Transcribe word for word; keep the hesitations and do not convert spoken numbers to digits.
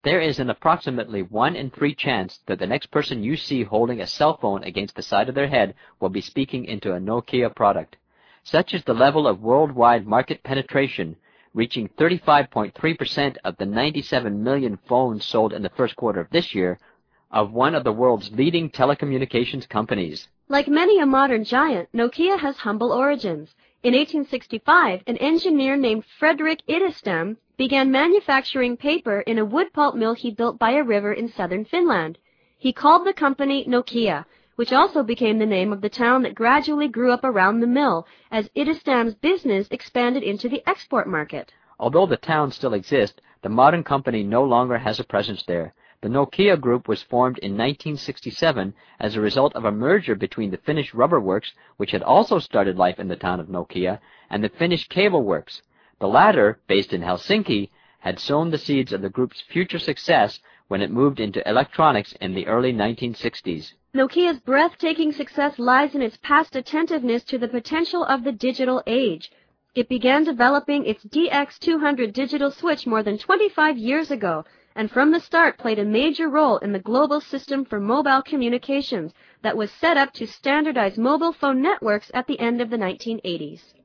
There is an approximately one in three chance that the next person you see holding a cell phone against the side of their head will be speaking into a Nokia product. Such is the level of worldwide market penetration, reaching thirty-five point three percent of the ninety-seven million phones sold in the first quarter of this year, of one of the world's leading telecommunications companies. Like many a modern giant, Nokia has humble origins. In eighteen sixty-five, an engineer named Fredrik Idestam began manufacturing paper in a wood pulp mill he built by a river in southern Finland. He called the company Nokia, which also became the name of the town that gradually grew up around the mill as Idestam's business expanded into the export market. Although the town still exists, the modern company no longer has a presence there. The Nokia Group was formed in nineteen sixty-seven as a result of a merger between the Finnish Rubber Works, which had also started life in the town of Nokia, and the Finnish Cable Works. The latter, based in Helsinki, had sown the seeds of the group's future success when it moved into electronics in the early nineteen sixties. Nokia's breathtaking success lies in its past attentiveness to the potential of the digital age. It began developing its D X two hundred digital switch more than twenty-five years ago, and from the start played a major role in the global system for mobile communications that was set up to standardize mobile phone networks at the end of the nineteen eighties.